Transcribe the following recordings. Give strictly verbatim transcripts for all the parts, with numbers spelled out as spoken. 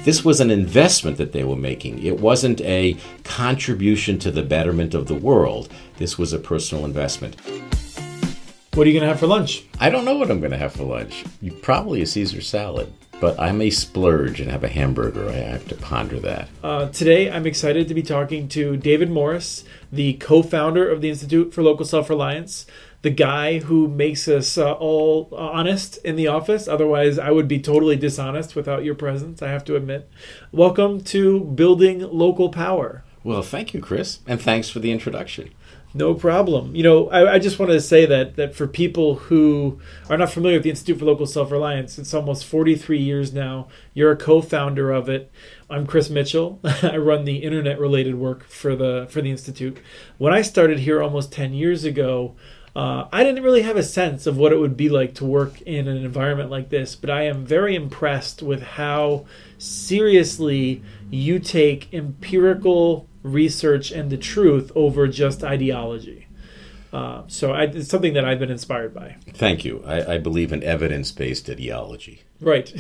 this was an investment that they were making. It wasn't a contribution to the betterment of the world. This was a personal investment. What are you going to have for lunch? I don't know what I'm going to have for lunch. Probably a Caesar salad. But I may splurge and have a hamburger. I have to ponder that. Uh, today, I'm excited to be talking to David Morris, the co-founder of the Institute for Local Self-Reliance, the guy who makes us uh, all honest in the office. Otherwise, I would be totally dishonest without your presence, I have to admit. Welcome to Building Local Power. Well, thank you, Chris, and thanks for the introduction. No problem. You know, I, I just wanted to say that that for people who are not familiar with the Institute for Local Self-Reliance, it's almost forty-three years now. You're a co-founder of it. I'm Chris Mitchell. I run the internet-related work for the for the Institute. When I started here almost ten years ago, uh, I didn't really have a sense of what it would be like to work in an environment like this, but I am very impressed with how seriously you take empirical research and the truth over just ideology. Uh, so I, it's something that I've been inspired by. Thank you. I, I believe in evidence-based ideology. Right.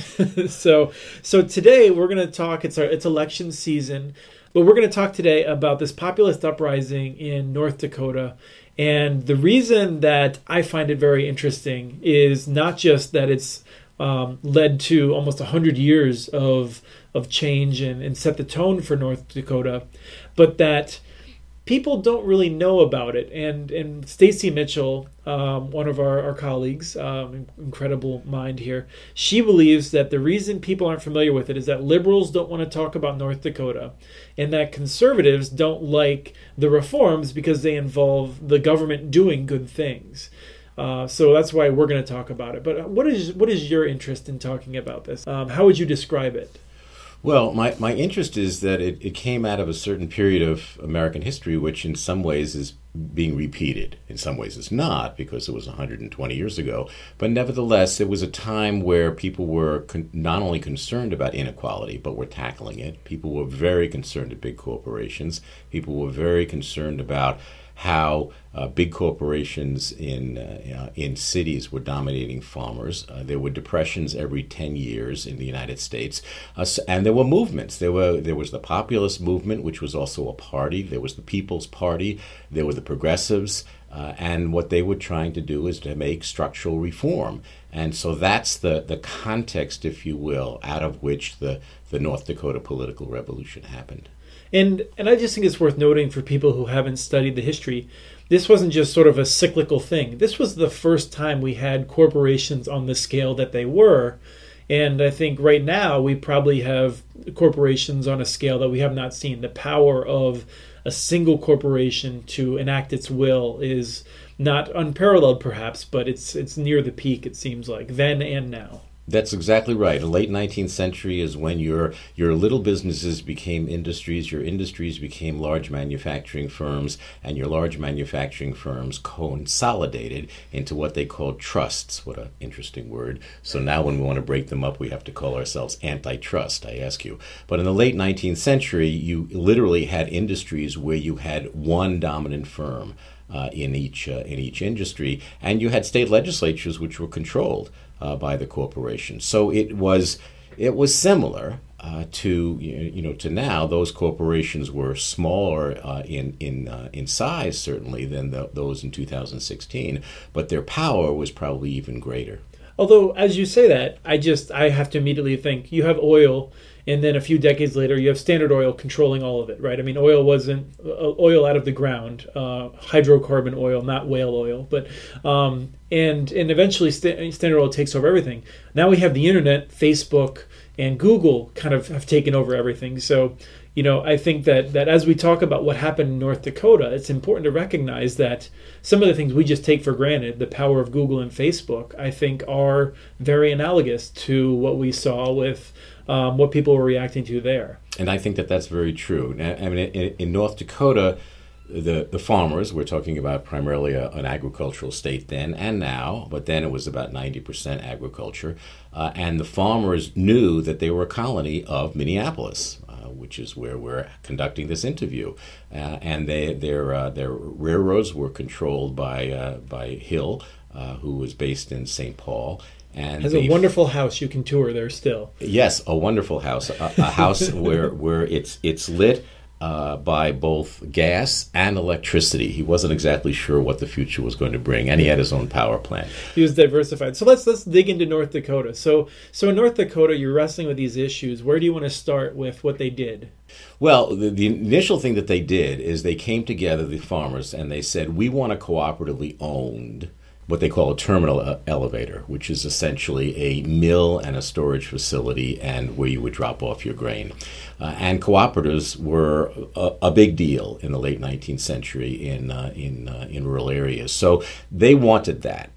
so so today we're going to talk, it's, our, it's election season, but we're going to talk today about this populist uprising in North Dakota. And the reason that I find it very interesting is not just that it's um, led to almost one hundred years of of change and, and set the tone for North Dakota, but that people don't really know about it. And and Stacy Mitchell, um, one of our, our colleagues, um, incredible mind here, she believes that the reason people aren't familiar with it is that liberals don't want to talk about North Dakota, and that conservatives don't like the reforms because they involve the government doing good things. Uh, so that's why we're going to talk about it. But what is what is your interest in talking about this? Um, how would you describe it? Well, my, my interest is that it, it came out of a certain period of American history, which in some ways is being repeated. In some ways it's not, because it was one hundred twenty years ago. But nevertheless, it was a time where people were con- not only concerned about inequality, but were tackling it. People were very concerned at big corporations. People were very concerned about how uh, big corporations in uh, in cities were dominating farmers. Uh, there were depressions every ten years in the United States, uh, and there were movements. There were there was the populist movement, which was also a party. There was the People's Party. There were the progressives, uh, and what they were trying to do is to make structural reform. And so that's the the context, if you will, out of which the the North Dakota political revolution happened. And and I just think it's worth noting for people who haven't studied the history, this wasn't just sort of a cyclical thing. This was the first time we had corporations on the scale that they were. And I think right now we probably have corporations on a scale that we have not seen. The power of a single corporation to enact its will is not unparalleled perhaps, but it's it's near the peak, it seems like, then and now. That's exactly right. The late nineteenth century is when your your little businesses became industries, your industries became large manufacturing firms, and your large manufacturing firms consolidated into what they called trusts. What an interesting word. So now when we want to break them up, we have to call ourselves antitrust, I ask you. But in the late nineteenth century, you literally had industries where you had one dominant firm uh, in each uh, in each industry, and you had state legislatures which were controlled Uh, by the corporation. So it was it was similar uh, to you know to now. Those corporations were smaller uh, in in uh, in size certainly than the, those in two thousand sixteen, but their power was probably even greater. Although, as you say that, I just I have to immediately think you have oil, and then a few decades later you have Standard Oil controlling all of it, right? I mean, oil wasn't uh, oil out of the ground, uh, hydrocarbon oil, not whale oil, but um, and and eventually St- Standard Oil takes over everything. Now we have the internet, Facebook, and Google kind of have taken over everything. So, you know, I think that that as we talk about what happened in North Dakota, it's important to recognize that some of the things we just take for granted, the power of Google and Facebook, I think are very analogous to what we saw with um, what people were reacting to there. And I think that that's very true. I mean, in, in North Dakota, the the farmers, we're talking about primarily a, an agricultural state then and now, but then it was about ninety percent agriculture, uh, and the farmers knew that they were a colony of Minneapolis, uh, which is where we're conducting this interview, uh, and they, their uh, their railroads were controlled by uh, by Hill, uh, who was based in Saint Paul. And has they, a wonderful house you can tour there still. Yes, a wonderful house, a, a house where where it's it's lit uh, by both gas and electricity. He wasn't exactly sure what the future was going to bring, and he had his own power plant. He was diversified. So let's let's dig into North Dakota. So so in North Dakota, you're wrestling with these issues. Where do you want to start with what they did? Well, the, the initial thing that they did is they came together, the farmers, and they said, we want a cooperatively owned, what they call a terminal uh, elevator, which is essentially a mill and a storage facility and where you would drop off your grain. Uh, and cooperatives were a, a big deal in the late nineteenth century in uh, in uh, in rural areas. So they wanted that.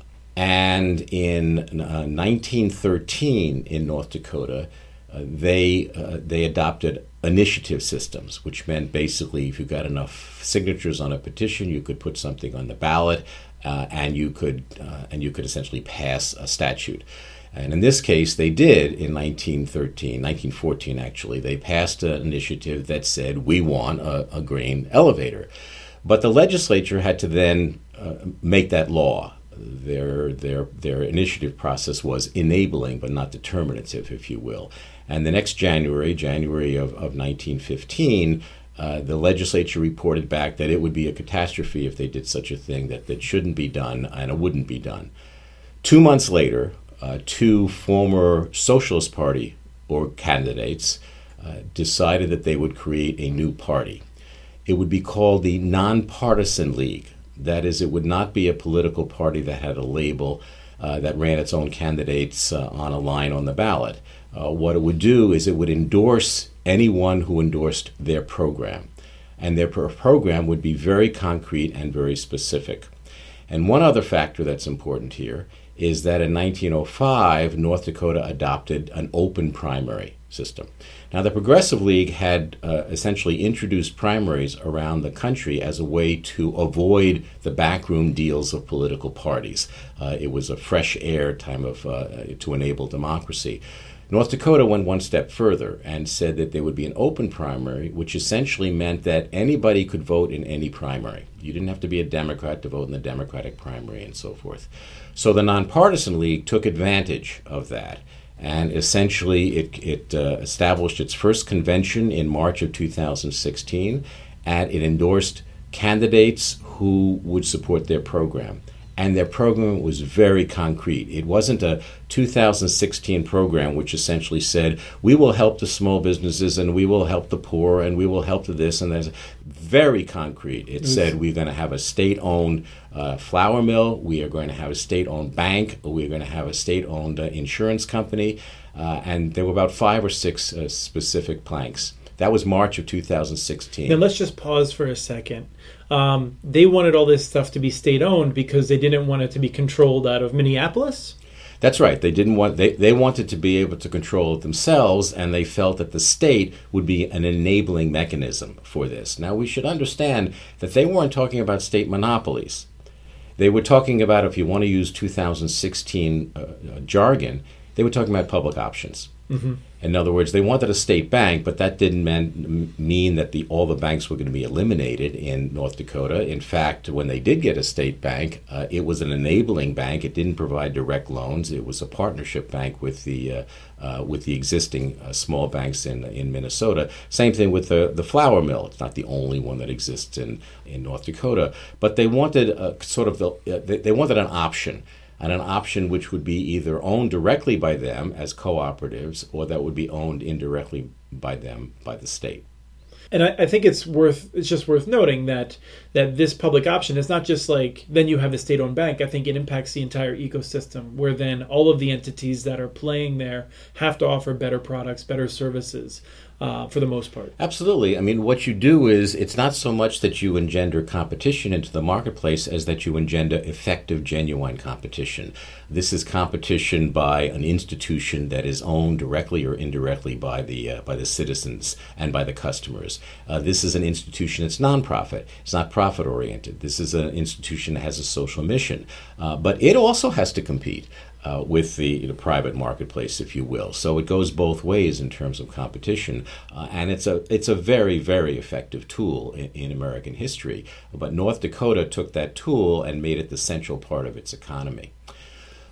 And in uh, nineteen thirteen in North Dakota, uh, they uh, they adopted initiative systems, which meant basically if you got enough signatures on a petition, you could put something on the ballot. Uh, and you could uh, and you could essentially pass a statute. And in this case, they did in nineteen thirteen, nineteen fourteen actually. They passed an initiative that said, we want a, a grain elevator. But the legislature had to then uh, make that law. Their, their, their initiative process was enabling, but not determinative, if you will. And the next January, January of, of nineteen fifteen, Uh, the legislature reported back that it would be a catastrophe if they did such a thing, that that shouldn't be done and it wouldn't be done. Two months later, uh, two former Socialist Party or candidates uh, decided that they would create a new party. It would be called the Nonpartisan League. That is, it would not be a political party that had a label uh, that ran its own candidates uh, on a line on the ballot. Uh, what it would do is it would endorse anyone who endorsed their program. And their pro- program would be very concrete and very specific. And one other factor that's important here is that in nineteen oh five, North Dakota adopted an open primary system. Now, the Progressive League had uh, essentially introduced primaries around the country as a way to avoid the backroom deals of political parties. Uh, it was a fresh air time of uh, to enable democracy. North Dakota went one step further and said that there would be an open primary, which essentially meant that anybody could vote in any primary. You didn't have to be a Democrat to vote in the Democratic primary and so forth. So the Nonpartisan League took advantage of that. And essentially, it, it uh, established its first convention in March of two thousand sixteen, and it endorsed candidates who would support their program. And their program was very concrete. It wasn't a two thousand sixteen program which essentially said, we will help the small businesses and we will help the poor and we will help to this and that. Very concrete. It said we're going to have a state-owned uh, flour mill, we are going to have a state-owned bank, we're going to have a state-owned uh, insurance company, uh, and there were about five or six uh, specific planks. That was March of two thousand sixteen. Now let's just pause for a second. Um, they wanted all this stuff to be state-owned because they didn't want it to be controlled out of Minneapolis? That's right. They didn't want they, they wanted to be able to control it themselves, and they felt that the state would be an enabling mechanism for this. Now, we should understand that they weren't talking about state monopolies. They were talking about, if you want to use two thousand sixteen uh, jargon, they were talking about public options. Mm-hmm. In other words, they wanted a state bank, but that didn't mean, mean that the, all the banks were going to be eliminated in North Dakota. In fact, when they did get a state bank, uh, it was an enabling bank. It didn't provide direct loans. It was a partnership bank with the uh, uh, with the existing uh, small banks in in Minnesota. Same thing with the, the flour mill. It's not the only one that exists in, in North Dakota. But they wanted a, sort of the uh, they, they wanted an option. And an option which would be either owned directly by them as cooperatives or that would be owned indirectly by them by the state. And I, I think it's worth it's just worth noting that that this public option is not just like then you have the state-owned bank. I think it impacts the entire ecosystem where then all of the entities that are playing there have to offer better products, better services. Uh, for the most part. Absolutely. I mean, what you do is it's not so much that you engender competition into the marketplace as that you engender effective, genuine competition. This is competition by an institution that is owned directly or indirectly by the uh, by the citizens and by the customers. Uh, this is an institution that's nonprofit. It's not profit-oriented. This is an institution that has a social mission. Uh, but it also has to compete. Uh, with the, the private marketplace, if you will. So it goes both ways in terms of competition. Uh, and it's a it's a very, very effective tool in, in American history. But North Dakota took that tool and made it the central part of its economy.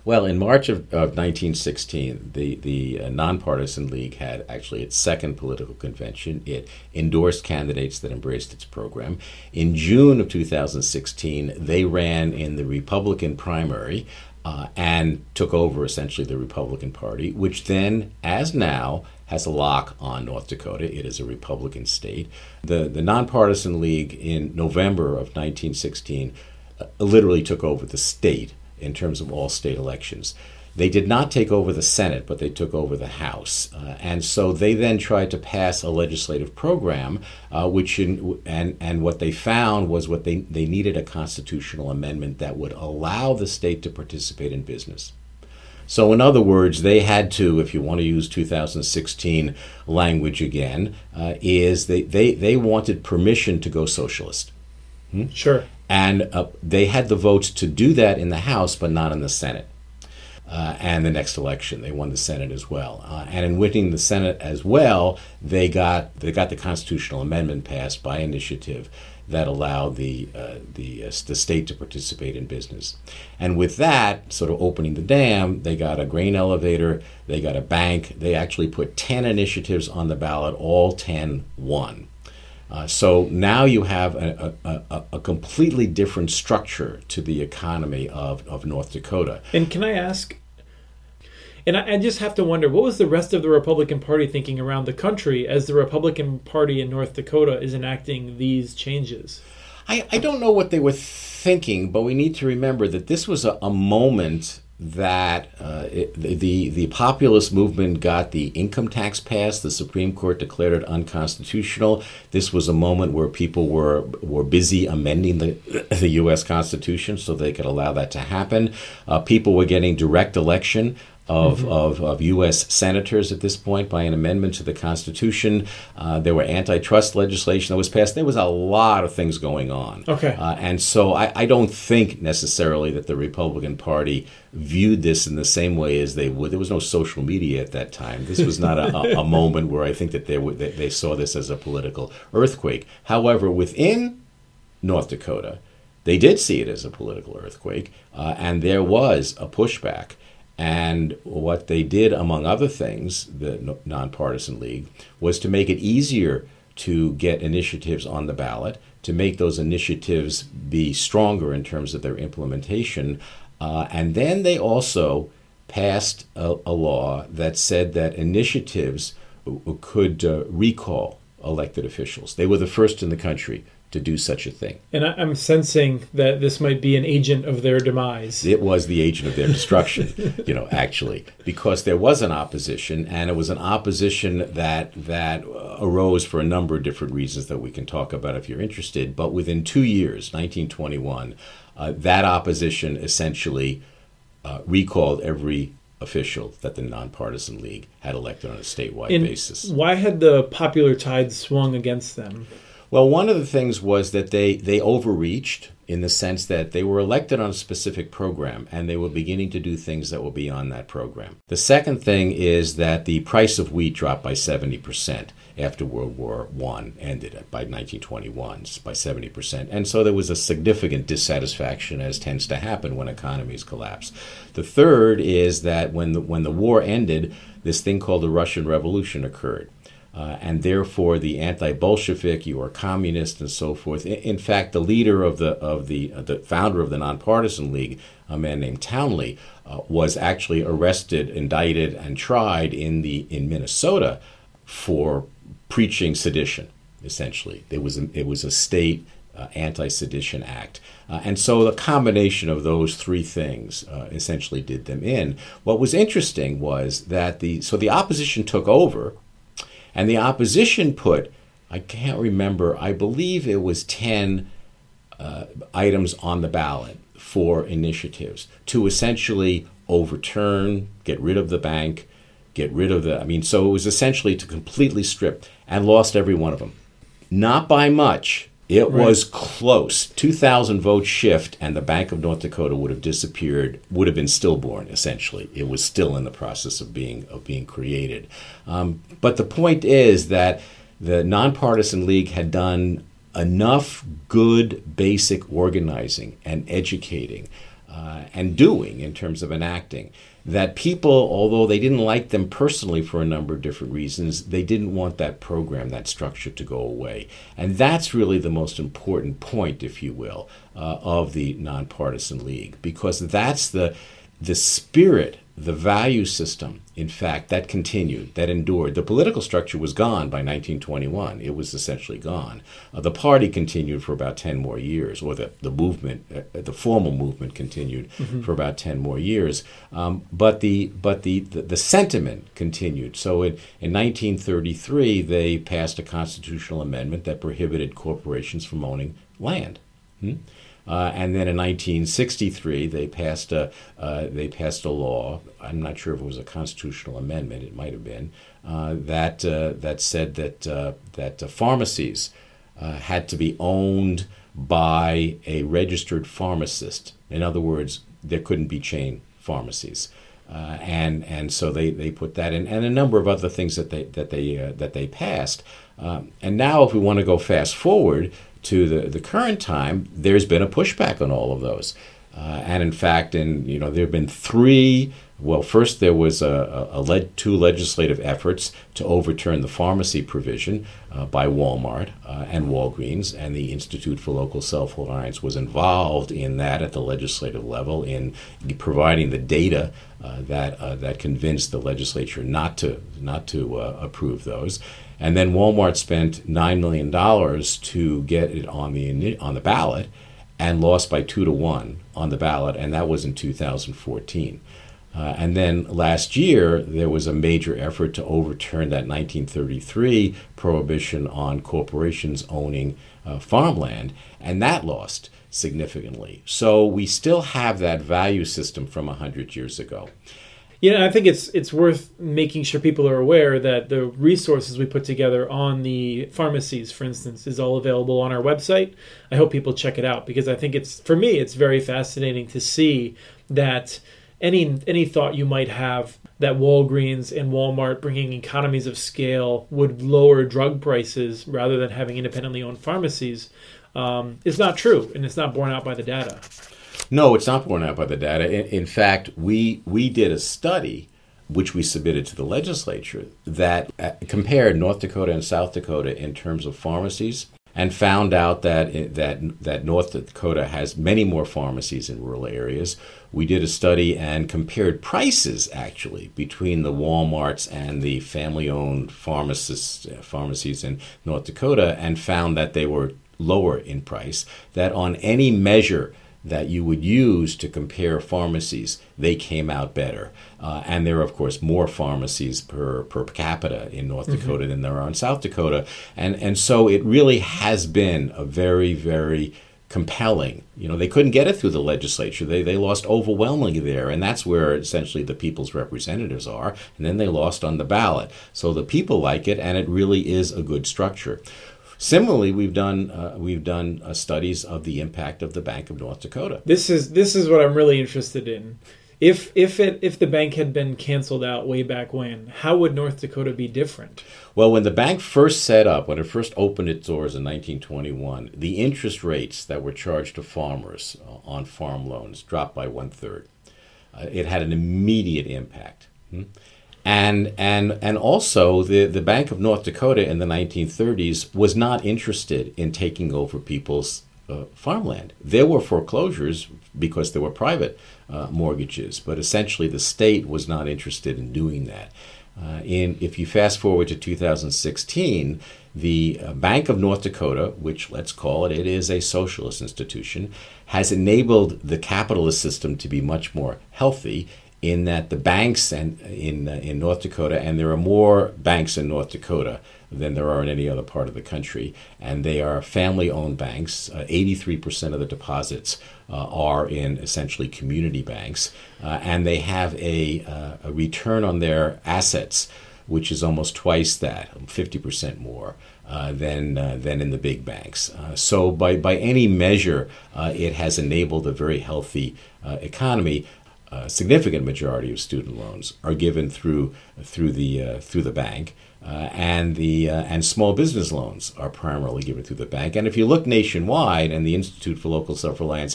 Well, in March of, of nineteen sixteen, the, the uh, Nonpartisan League had actually its second political convention. It endorsed candidates that embraced its program. In June of two thousand sixteen, they ran in the Republican primary uh, and took over essentially the Republican Party, which then, as now, has a lock on North Dakota. It is a Republican state. The, the Nonpartisan League in November of nineteen sixteen uh, literally took over the state in terms of all state elections. They did not take over the Senate, but they took over the House. Uh, and so they then tried to pass a legislative program, uh, which in, and, and what they found was what they, they needed a constitutional amendment that would allow the state to participate in business. So in other words, they had to, if you want to use two thousand sixteen language again, uh, is they, they, they wanted permission to go socialist. Hmm? Sure. And uh, they had the votes to do that in the House, but not in the Senate. Uh, and the next election, they won the Senate as well. Uh, and in winning the Senate as well, they got they got the constitutional amendment passed by initiative that allowed the uh, the uh, the state to participate in business. And with that, sort of opening the dam, they got a grain elevator, they got a bank. They actually put ten initiatives on the ballot. All ten won. Uh, so now you have a, a, a, a completely different structure to the economy of, of North Dakota. And can I ask, and I, I just have to wonder, what was the rest of the Republican Party thinking around the country as the Republican Party in North Dakota is enacting these changes? I, I don't know what they were thinking, but we need to remember that this was a, a moment that uh, it, the the populist movement got the income tax passed. The Supreme Court declared it unconstitutional. This was a moment where people were were busy amending the the U S Constitution so they could allow that to happen. Uh, people were getting direct election of, mm-hmm. of, of U S senators at this point by an amendment to the Constitution. Uh, there were antitrust legislation that was passed. There was a lot of things going on. Okay. Uh, and so I, I don't think necessarily that the Republican Party viewed this in the same way as they would. There was no social media at that time. This was not a, a, a moment where I think that they, were, they, they saw this as a political earthquake. However, within North Dakota, they did see it as a political earthquake, uh, and there was a pushback. And what they did, among other things, the Nonpartisan League, was to make it easier to get initiatives on the ballot, to make those initiatives be stronger in terms of their implementation. Uh, and then they also passed a, a law that said that initiatives could uh, recall elected officials. They were the first in the country to do such a thing. And I'm sensing that this might be an agent of their demise. It was the agent of their destruction, you know, actually, because there was an opposition, and it was an opposition that that arose for a number of different reasons that we can talk about if you're interested. But within two years, nineteen twenty-one, uh, that opposition essentially uh, recalled every official that the Nonpartisan League had elected on a statewide and basis. Why had the popular tide swung against them? Well, one of the things was that they, they overreached in the sense that they were elected on a specific program and they were beginning to do things that were beyond that program. The second thing is that the price of wheat dropped by seventy percent after World War One ended by nineteen twenty-one, by seventy percent. And so there was a significant dissatisfaction, as tends to happen when economies collapse. The third is that when the, when the war ended, this thing called the Russian Revolution occurred. Uh, and therefore, the anti-Bolshevik, you are communist, and so forth. In, in fact, the leader of the of the uh, the founder of the Nonpartisan League, a man named Townley, uh, was actually arrested, indicted, and tried in the in Minnesota for preaching sedition. Essentially, it was a, it was a state uh, anti-sedition act, uh, and so the combination of those three things uh, essentially did them in. What was interesting was that the so the opposition took over. And the opposition put, I can't remember, I believe it was ten uh, items on the ballot for initiatives to essentially overturn, get rid of the bank, get rid of the, I mean, so it was essentially to completely strip, and lost every one of them. Not by much. It right. was close. two thousand vote shift, and the Bank of North Dakota would have disappeared, would have been stillborn, essentially. It was still in the process of being of being created. Um, but the point is that the Nonpartisan League had done enough good basic organizing and educating uh, and doing in terms of enacting, that people, although they didn't like them personally for a number of different reasons, they didn't want that program, that structure to go away. And that's really the most important point, if you will, uh, of the Nonpartisan League, because that's the the spirit, the value system, in fact, that continued, that endured. The political structure was gone by nineteen twenty-one. It was essentially gone. Uh, the party continued for about ten more years, or the, the movement, uh, the formal movement continued mm-hmm. for about ten more years. Um, but the but the, the, the sentiment continued. So in, in nineteen thirty-three, they passed a constitutional amendment that prohibited corporations from owning land. Hmm? Uh, and then in nineteen sixty-three, they passed a uh, they passed a law. I'm not sure if it was a constitutional amendment. It might have been uh, that uh, that said that uh, that uh, pharmacies uh, had to be owned by a registered pharmacist. In other words, there couldn't be chain pharmacies. Uh, and and so they, they put that in, and a number of other things that they that they uh, that they passed. Um, and now, if we want to go fast forward to the, the current time, there's been a pushback on all of those. Uh, and in fact, in you know, there have been three. Well, first there was a, a, a led, two legislative efforts to overturn the pharmacy provision uh, by Walmart uh, and Walgreens, and the Institute for Local Self-Reliance was involved in that at the legislative level in providing the data uh, that uh, that convinced the legislature not to not to uh, approve those. And then Walmart spent nine million dollars to get it on the on the ballot, and lost by two to one on the ballot, and that was in two thousand fourteen. Uh, and then last year, there was a major effort to overturn that nineteen thirty-three prohibition on corporations owning uh, farmland, and that lost significantly. So we still have that value system from one hundred years ago. Yeah, I think it's it's worth making sure people are aware that the resources we put together on the pharmacies, for instance, is all available on our website. I hope people check it out, because I think it's, for me, it's very fascinating to see that any any thought you might have that Walgreens and Walmart bringing economies of scale would lower drug prices rather than having independently owned pharmacies um, is not true, and it's not borne out by the data. No, it's not borne out by the data. In, in fact, we we did a study, which we submitted to the legislature, that uh, compared North Dakota and South Dakota in terms of pharmacies, and found out that that that North Dakota has many more pharmacies in rural areas. We did a study and compared prices, actually, between the Walmarts and the family-owned pharmacists, uh, pharmacies in North Dakota, and found that they were lower in price, that on any measure that you would use to compare pharmacies, they came out better. Uh, and there are, of course, more pharmacies per per capita in North mm-hmm. Dakota than there are in South Dakota. And and so it really has been a very, very compelling. You know, they couldn't get it through the legislature. They they lost overwhelmingly there, and that's where essentially the people's representatives are. And then they lost on the ballot. So the people like it, and it really is a good structure. Similarly, we've done uh, we've done uh, studies of the impact of the Bank of North Dakota. This is this is what I'm really interested in. If if it if the bank had been canceled out way back when, how would North Dakota be different? Well, when the bank first set up, when it first opened its doors in nineteen twenty-one, the interest rates that were charged to farmers on farm loans dropped by one third. Uh, it had an immediate impact. Hmm? And and and also the, the Bank of North Dakota in the nineteen thirties was not interested in taking over people's uh, farmland. There were foreclosures because there were private uh, mortgages, but essentially the state was not interested in doing that. Uh, in if you fast forward to two thousand sixteen, the uh, Bank of North Dakota, which let's call it, it is a socialist institution, has enabled the capitalist system to be much more healthy, in that the banks and in uh, in North Dakota, and there are more banks in North Dakota than there are in any other part of the country, and they are family-owned banks. Uh, eighty-three percent of the deposits uh, are in essentially community banks, uh, and they have a, uh, a return on their assets which is almost twice that, fifty percent more uh, than uh, than in the big banks. Uh, so by by any measure, uh, it has enabled a very healthy uh, economy. A significant majority of student loans are given through through the uh, through the bank, uh, and the uh, and small business loans are primarily given through the bank. And if you look nationwide, and the Institute for Local Self-Reliance has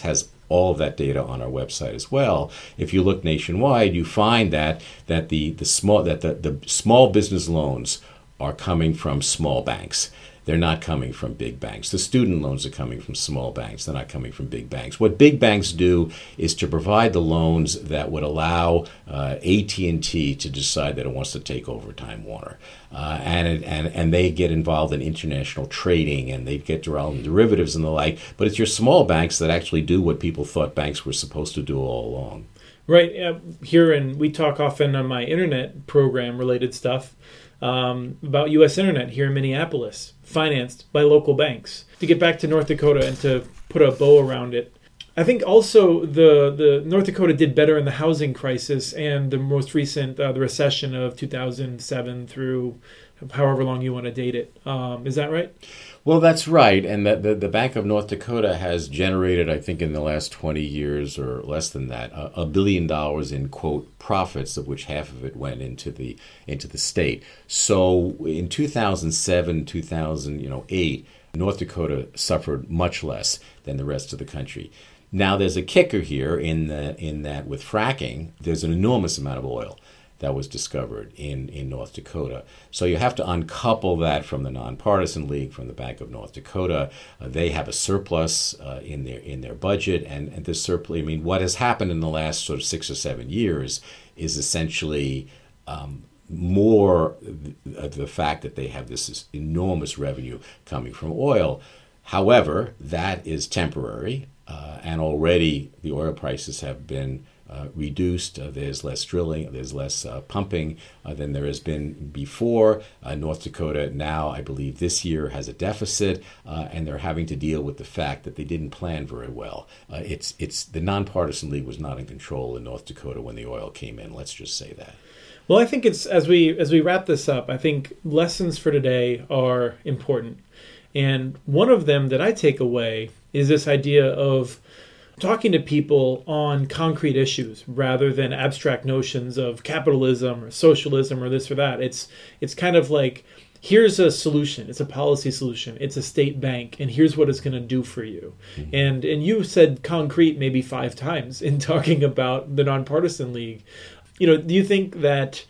all of that data on our website as well. If you look nationwide, you find that that the, the small that the, the small business loans are coming from small banks. They're not coming from big banks. The student loans are coming from small banks. They're not coming from big banks. What big banks do is to provide the loans that would allow uh, A T and T to decide that it wants to take over Time Warner. Uh, and, it, and and they get involved in international trading, and they get around derivatives and the like. But it's your small banks that actually do what people thought banks were supposed to do all along. Right. Uh, here, and we talk often on my internet program related stuff um, about U S Internet here in Minneapolis, financed by local banks. To get back to North Dakota and to put a bow around it, I think also the, the North Dakota did better in the housing crisis and the most recent uh, the recession of two thousand seven through however long you want to date it. Um, is that right? Well, that's right. And the, the, the Bank of North Dakota has generated, I think in the last twenty years or less than that, a, a billion dollars in, quote, profits, of which half of it went into the into the state. So in two thousand seven, two thousand eight, North Dakota suffered much less than the rest of the country. Now, there's a kicker here in the, in that with fracking, there's an enormous amount of oil that was discovered in, in North Dakota. So you have to uncouple that from the Nonpartisan League, from the Bank of North Dakota. Uh, they have a surplus uh, in their in their budget, and, and this surplus, I mean, what has happened in the last sort of six or seven years is essentially um, more the, the fact that they have this enormous revenue coming from oil. However, that is temporary, uh, and already the oil prices have been Uh, reduced. Uh, there's less drilling, there's less uh, pumping uh, than there has been before. Uh, North Dakota now, I believe this year, has a deficit, uh, and they're having to deal with the fact that they didn't plan very well. Uh, it's it's the Nonpartisan League was not in control in North Dakota when the oil came in. Let's just say that. Well, I think it's as we as we wrap this up, I think lessons for today are important, and one of them that I take away is this idea of talking to people on concrete issues rather than abstract notions of capitalism or socialism or this or that. It's it's kind of like, here's a solution. It's a policy solution. It's a state bank, and here's what it's going to do for you. Mm-hmm. And and you said concrete maybe five times in talking about the Nonpartisan League. You know, do you think that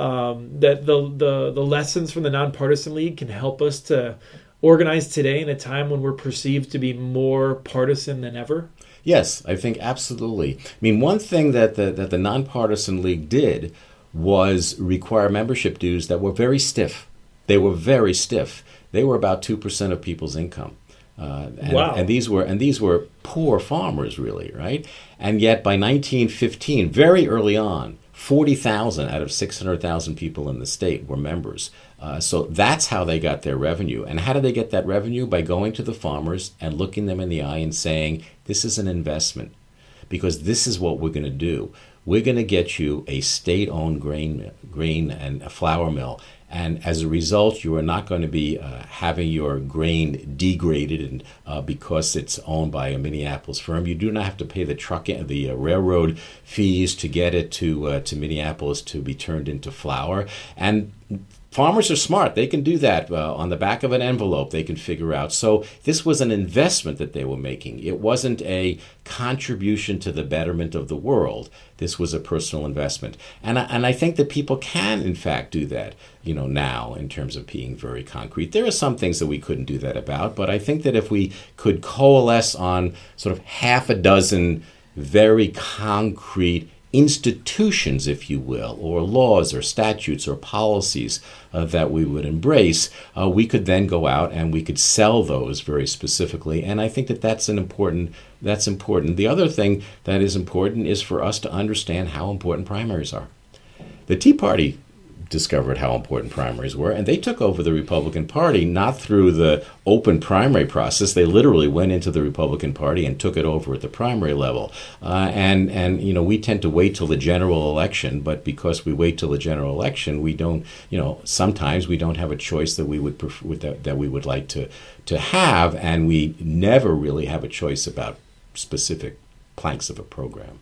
um, that the, the the lessons from the Nonpartisan League can help us to organize today in a time when we're perceived to be more partisan than ever? Yes, I think absolutely. I mean, one thing that the, that the Nonpartisan League did was require membership dues that were very stiff. They were very stiff. They were about two percent of people's income. Uh, and, wow. and these were and these were poor farmers, really, right? And yet by nineteen fifteen, very early on, forty thousand out of six hundred thousand people in the state were members. Uh, so that's how they got their revenue. And how did they get that revenue? By going to the farmers and looking them in the eye and saying, this is an investment, because this is what we're going to do. We're going to get you a state-owned grain, grain and a flour mill. And as a result, you are not going to be uh, having your grain degraded and, uh, because it's owned by a Minneapolis firm. You do not have to pay the truck, the uh, railroad fees to get it to uh, to Minneapolis to be turned into flour. And farmers are smart. They can do that uh, on the back of an envelope. They can figure out. So this was an investment that they were making. It wasn't a contribution to the betterment of the world. This was a personal investment. And I, and I think that people can, in fact, do that, you know, now in terms of being very concrete. There are some things that we couldn't do that about, but I think that if we could coalesce on sort of half a dozen very concrete institutions, if you will, or laws or statutes or policies uh, that we would embrace, uh, we could then go out and we could sell those very specifically. And I think that that's an important, that's important. The other thing that is important is for us to understand how important primaries are. The Tea Party discovered how important primaries were, and they took over the Republican Party not through the open primary process. They literally went into the Republican Party and took it over at the primary level. Uh, and and you know, we tend to wait till the general election, but because we wait till the general election, we don't. You know, sometimes we don't have a choice that we would prefer, that, that we would like to to have, and we never really have a choice about specific planks of a program.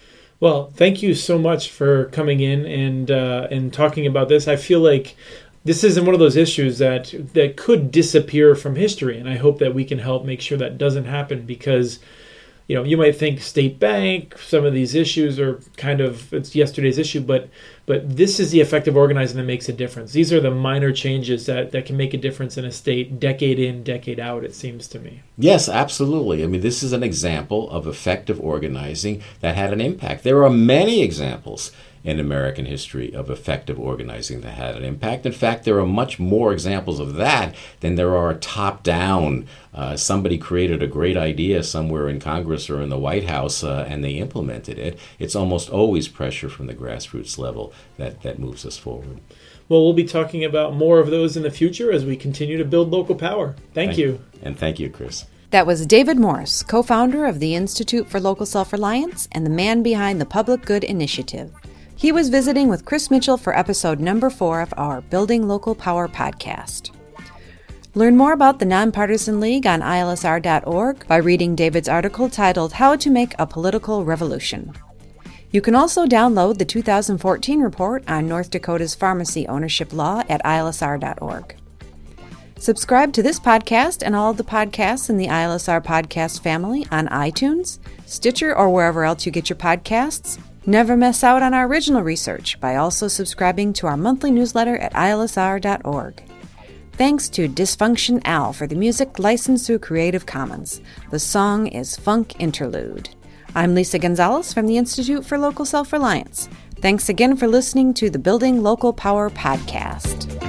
Well, thank you so much for coming in and uh, and talking about this. I feel like this isn't one of those issues that that could disappear from history, and I hope that we can help make sure that doesn't happen, because you know, you might think state bank, some of these issues are kind of, it's yesterday's issue, but but this is the effective organizing that makes a difference. These are the minor changes that, that can make a difference in a state decade in, decade out, it seems to me. Yes, absolutely. I mean, this is an example of effective organizing that had an impact. There are many examples in American history of effective organizing that had an impact. In fact, there are much more examples of that than there are top-down. Uh, somebody created a great idea somewhere in Congress or in the White House uh, and they implemented it. It's almost always pressure from the grassroots level that, that moves us forward. Well, we'll be talking about more of those in the future as we continue to build local power. Thank, thank you. And thank you, Chris. That was David Morse, co-founder of the Institute for Local Self-Reliance and the man behind the Public Good Initiative. He was visiting with Chris Mitchell for episode number four of our Building Local Power podcast. Learn more about the Nonpartisan League on I L S R dot org by reading David's article titled How to Make a Political Revolution. You can also download the two thousand fourteen report on North Dakota's pharmacy ownership law at I L S R dot org. Subscribe to this podcast and all of the podcasts in the I L S R podcast family on iTunes, Stitcher, or wherever else you get your podcasts. Never miss out on our original research by also subscribing to our monthly newsletter at I L S R dot org. Thanks to Dysfunction Al for the music licensed through Creative Commons. The song is Funk Interlude. I'm Lisa Gonzalez from the Institute for Local Self-Reliance. Thanks again for listening to the Building Local Power podcast.